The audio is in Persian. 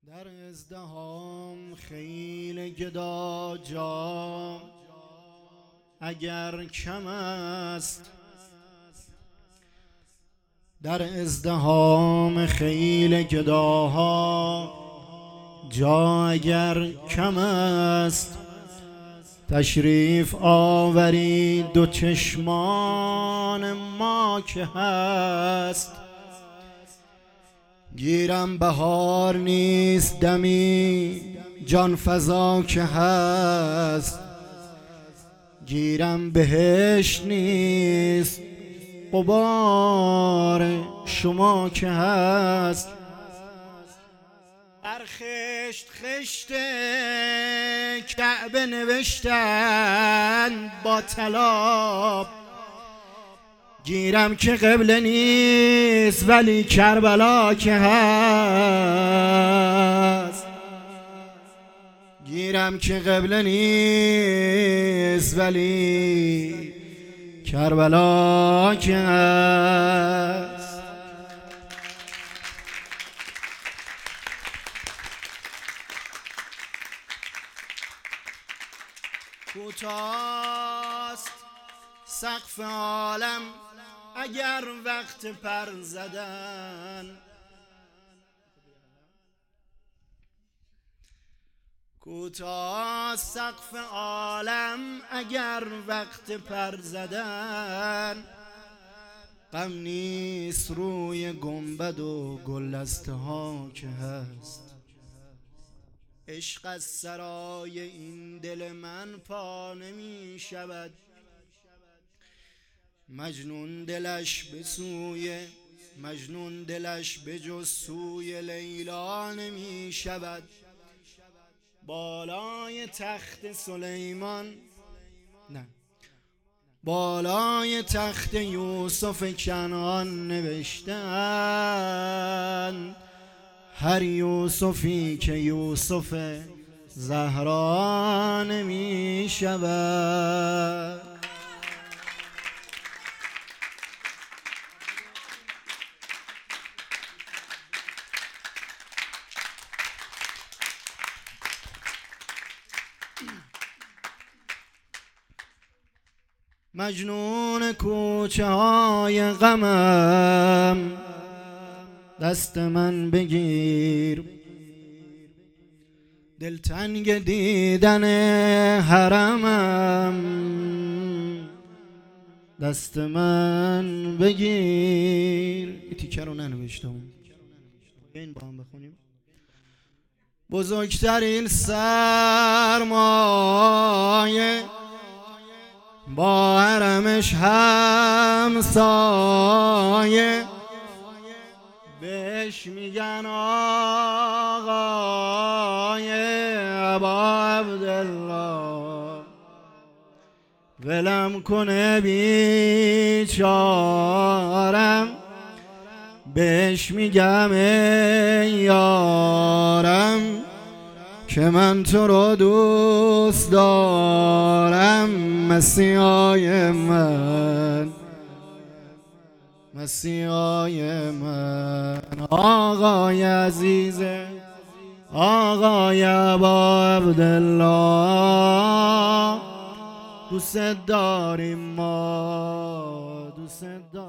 در ازدهام خیل گدا جا اگر کم است، در ازدهام خیل گداها جا اگر کم است، تشریف آورید دو چشمان ما که هست. گیرم بهار نیست دمی جان فضا که هست، گیرم بهشت نیست غبار شما که هست. بر خشت خشت کعبه نوشتن با طلا، گیرم که قبله نیست ولی کربلا که هست. گیرم که قبله نیست ولی کربلا که هست. کوتاست سقف عالم اگر وقت پر زدن، کوتاست سقف عالم اگر وقت پر زدن. غم نیست روی گنبد و گلدسته ها که هست. عشق از سرای این دل من پا نمی شود، مجنون دلش به سوی مجنون دلش به جز سوی لیلا نمی شود. بالای تخت سلیمان نه، بالای تخت یوسف کنعان نوشتن هر یوسفی که یوسف زهرا نمی شود. مجنون کوچه های غمم دست من بگیر، دلتنگ دیدن حرمم دست من بگیر. این تیکه رو ننوشتم، این با هم بخونیم. بزرگترین سرمایه با حرمش همسایه، بهش میگن آقای ابا عبدالله. ولم کنه بیچارم، بهش میگم ای یارم که من تو رو دوست دارم. مسیحای من مسیحای من، آقای عزیز آقای ابا عبدالله، دوست داریم ما دوست داریم.